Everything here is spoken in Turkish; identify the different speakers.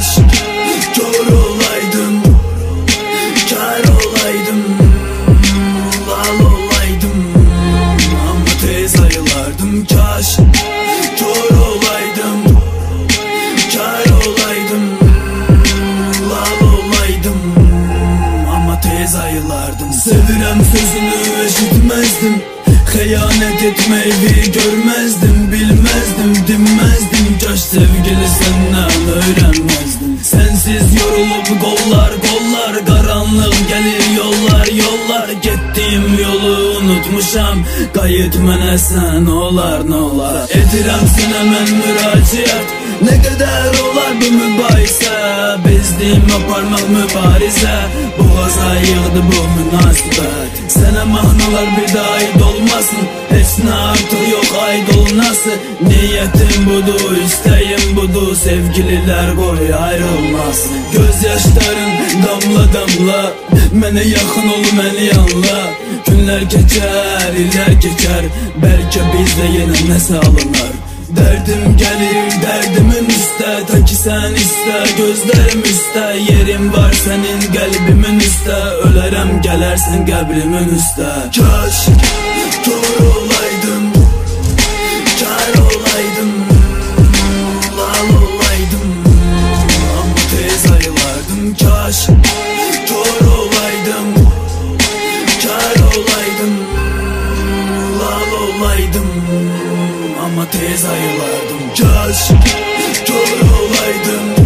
Speaker 1: Kaş kör olaydım, kar olaydım, lal olaydım, ama tez ayılardım. Kaş kör olaydım, kar olaydım, lal olaydım, ama tez ayılardım. Sevirem sözünü eşitmezdim, xəyanət etmeyi görmezdim, bilmezdim, dinmezdim. Kaş sevgili senden öğrenmezdim. Sensiz yorulup kollar kollar, karanlık gelir yollar yollar. Gittiğim yolu unutmuşam, qayıt mənə sən olar nə olar. Edirəm sənə mən müraciət, ne kadar olar bu mübahisə. Bezdim aparmaq mübarizə, boğaza yığdı bu münasibət. Sənə mahnalar bir daha ait olmasın, heç nə artıq yox ait olunası. Niyetim budur, isteğim budur, sevgililer qoy ayrılmasın. Gözyaşların damla damla, mənə yaxın ol, məni anla. Günlər keçər, illər keçər, bəlkə bizdə yenə nəsə alınır. Derdim gelir derdimin üstə, ta ki sen iste, gözlerim üstə. Yerim var senin kalbimin üstə, ölərəm gələrsən qəbrimin üstə. Kaş kör olaydım, kar olaydım, lal olaydım, ama tez ayılardım. Kaş kör olaydım, kar olaydım, lal olaydım, ama tez ayılardım. Kaş kör olaydım,